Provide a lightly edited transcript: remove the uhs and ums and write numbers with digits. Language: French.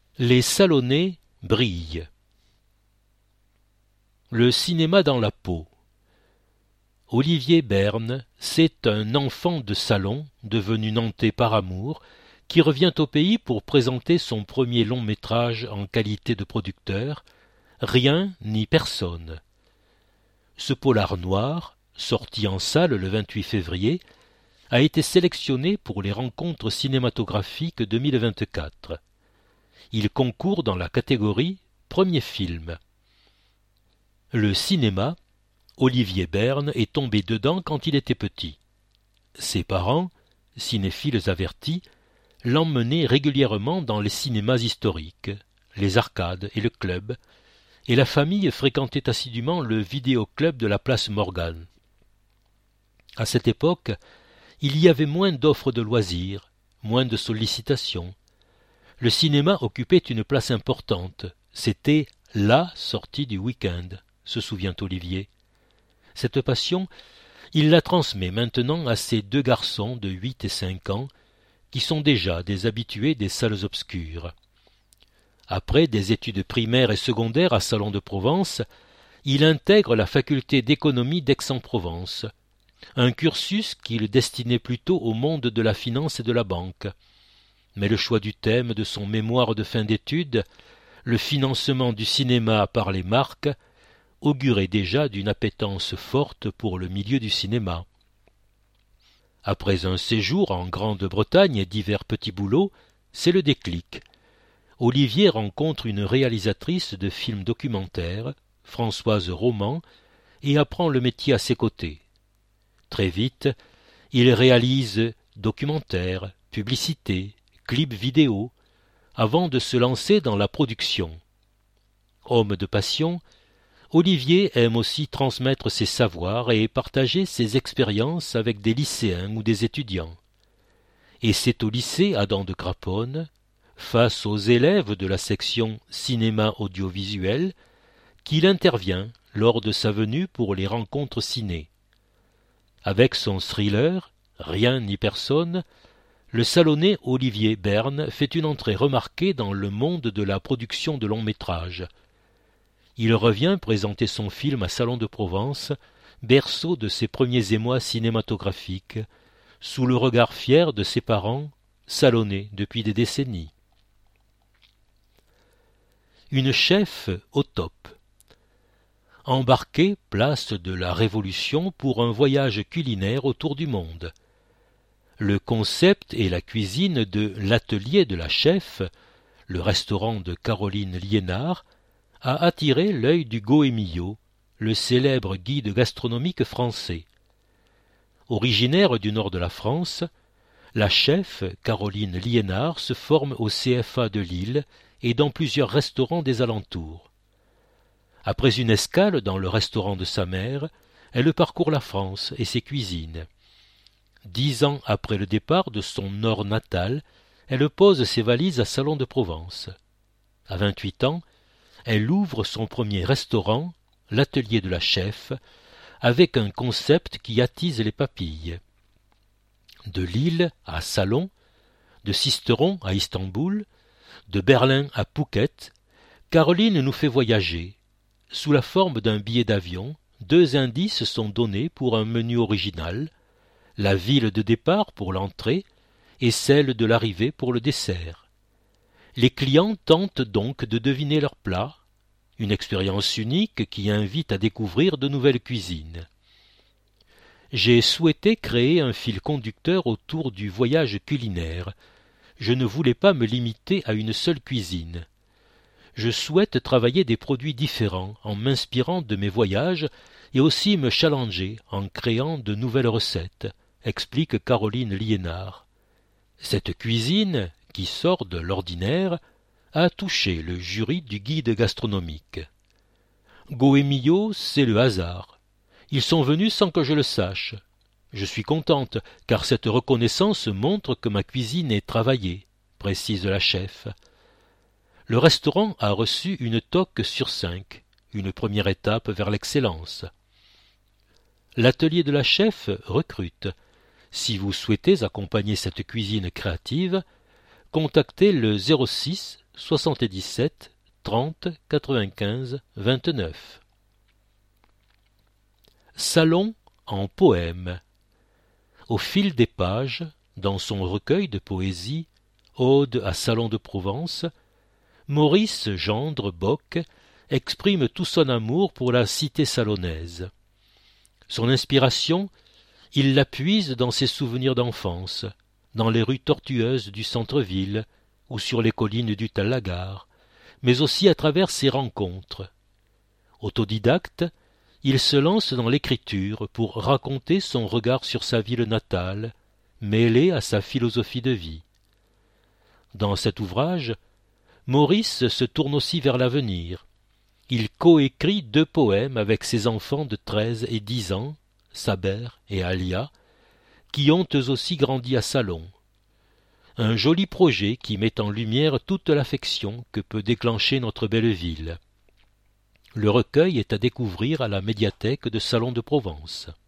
Les Salonnais brillent. Le cinéma dans la peau. Olivier Berne, c'est un enfant de salon, devenu nantais par amour, qui revient au pays pour présenter son premier long-métrage en qualité de producteur, Rien ni personne. Ce polar noir, sorti en salle le 28 février, a été sélectionné pour les rencontres cinématographiques 2024. Il concourt dans la catégorie Premier film. Le cinéma, Olivier Berne est tombé dedans quand il était petit. Ses parents, cinéphiles avertis, l'emmenaient régulièrement dans les cinémas historiques, les arcades et le club, et la famille fréquentait assidûment le vidéoclub de la place Morgan. À cette époque, il y avait moins d'offres de loisirs, moins de sollicitations. Le cinéma occupait une place importante, c'était la sortie du week-end, se souvient Olivier. Cette passion, il la transmet maintenant à ses deux garçons de 8 et 5 ans, qui sont déjà des habitués des salles obscures. Après des études primaires et secondaires à Salon-de-Provence, il intègre la faculté d'économie d'Aix-en-Provence, un cursus qu'il destinait plutôt au monde de la finance et de la banque. Mais le choix du thème de son mémoire de fin d'études, le financement du cinéma par les marques, augurait déjà d'une appétence forte pour le milieu du cinéma. Après un séjour en Grande-Bretagne et divers petits boulots, c'est le déclic. Olivier rencontre une réalisatrice de films documentaires, Françoise Roman, et apprend le métier à ses côtés. Très vite, il réalise documentaires, publicités, clips vidéo, avant de se lancer dans la production. Homme de passion, Olivier aime aussi transmettre ses savoirs et partager ses expériences avec des lycéens ou des étudiants. Et c'est au lycée Adam de Craponne, face aux élèves de la section cinéma audiovisuel, qu'il intervient lors de sa venue pour les rencontres ciné. Avec son thriller « Rien ni personne », le Salonnais Olivier Berne fait une entrée remarquée dans le monde de la production de longs métrages. Il revient présenter son film à Salon-de-Provence, berceau de ses premiers émois cinématographiques, sous le regard fier de ses parents, salonnais depuis des décennies. Une chef au top. Embarquée place de la Révolution pour un voyage culinaire autour du monde. Le concept et la cuisine de l'atelier de la chef, le restaurant de Caroline Liénard, a attiré l'œil du Goemio, le célèbre guide gastronomique français. Originaire du nord de la France, la chef Caroline Liénard se forme au CFA de Lille et dans plusieurs restaurants des alentours. Après une escale dans le restaurant de sa mère, elle parcourt la France et ses cuisines. 10 ans après le départ de son nord natal, elle pose ses valises à Salon-de-Provence. À 28 ans, elle ouvre son premier restaurant, l'atelier de la chef, avec un concept qui attise les papilles. De Lille à Salon, de Sisteron à Istanbul, de Berlin à Phuket, Caroline nous fait voyager. Sous la forme d'un billet d'avion, 2 indices sont donnés pour un menu original, la ville de départ pour l'entrée et celle de l'arrivée pour le dessert. Les clients tentent donc de deviner leur plat, une expérience unique qui invite à découvrir de nouvelles cuisines. J'ai souhaité créer un fil conducteur autour du voyage culinaire. Je ne voulais pas me limiter à une seule cuisine. Je souhaite travailler des produits différents en m'inspirant de mes voyages et aussi me challenger en créant de nouvelles recettes, explique Caroline Liénard. Cette cuisine, qui sort de l'ordinaire, a touché le jury du guide gastronomique. Goemio, c'est le hasard. Ils sont venus sans que je le sache. Je suis contente, car cette reconnaissance montre que ma cuisine est travaillée, précise la chef. Le restaurant a reçu une toque sur 5, une première étape vers l'excellence. L'atelier de la chef recrute. Si vous souhaitez accompagner cette cuisine créative, contactez le 06 77 30 95 29. Salon en poème. Au fil des pages, dans son recueil de poésie Ode à Salon de Provence, Maurice Gendre Bock exprime tout son amour pour la cité salonnaise. Son inspiration, il la puise dans ses souvenirs d'enfance, dans les rues tortueuses du centre-ville ou sur les collines du Talagar, mais aussi à travers ses rencontres. Autodidacte, il se lance dans l'écriture pour raconter son regard sur sa ville natale, mêlé à sa philosophie de vie. Dans cet ouvrage, Maurice se tourne aussi vers l'avenir. Il coécrit 2 poèmes avec ses enfants de 13 et 10 ans, Saber et Alia, qui ont eux aussi grandi à Salon. Un joli projet qui met en lumière toute l'affection que peut déclencher notre belle ville. Le recueil est à découvrir à la médiathèque de Salon de Provence.